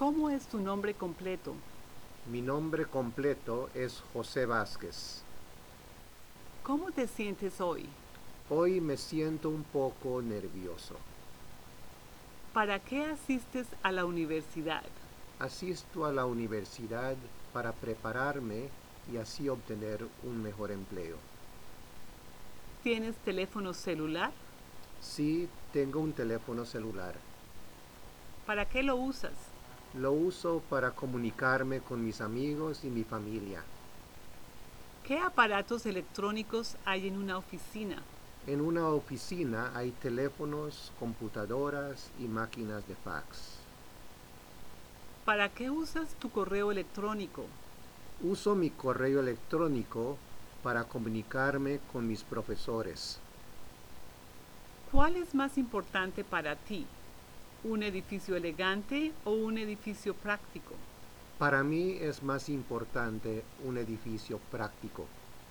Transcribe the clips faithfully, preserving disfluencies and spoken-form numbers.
¿Cómo es tu nombre completo? Mi nombre completo es José Vázquez. ¿Cómo te sientes hoy? Hoy me siento un poco nervioso. ¿Para qué asistes a la universidad? Asisto a la universidad para prepararme y así obtener un mejor empleo. ¿Tienes teléfono celular? Sí, tengo un teléfono celular. ¿Para qué lo usas? Lo uso para comunicarme con mis amigos y mi familia. ¿Qué aparatos electrónicos hay en una oficina? En una oficina hay teléfonos, computadoras y máquinas de fax. ¿Para qué usas tu correo electrónico? Uso mi correo electrónico para comunicarme con mis profesores. ¿Cuál es más importante para ti? ¿Un edificio elegante o un edificio práctico? Para mí es más importante un edificio práctico.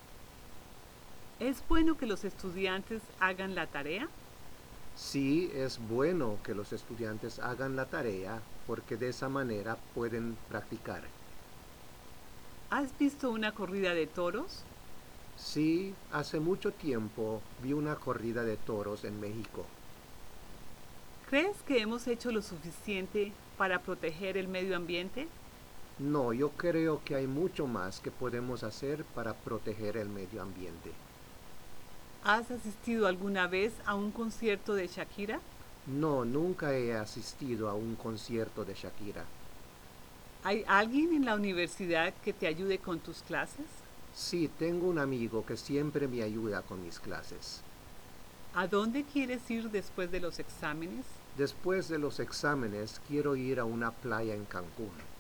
¿Es bueno que los estudiantes hagan la tarea? Sí, es bueno que los estudiantes hagan la tarea porque de esa manera pueden practicar. ¿Has visto una corrida de toros? Sí, hace mucho tiempo vi una corrida de toros en México. ¿Crees que hemos hecho lo suficiente para proteger el medio ambiente? No, yo creo que hay mucho más que podemos hacer para proteger el medio ambiente. ¿Has asistido alguna vez a un concierto de Shakira? No, nunca he asistido a un concierto de Shakira. ¿Hay alguien en la universidad que te ayude con tus clases? Sí, tengo un amigo que siempre me ayuda con mis clases. ¿A dónde quieres ir después de los exámenes? Después de los exámenes quiero ir a una playa en Cancún.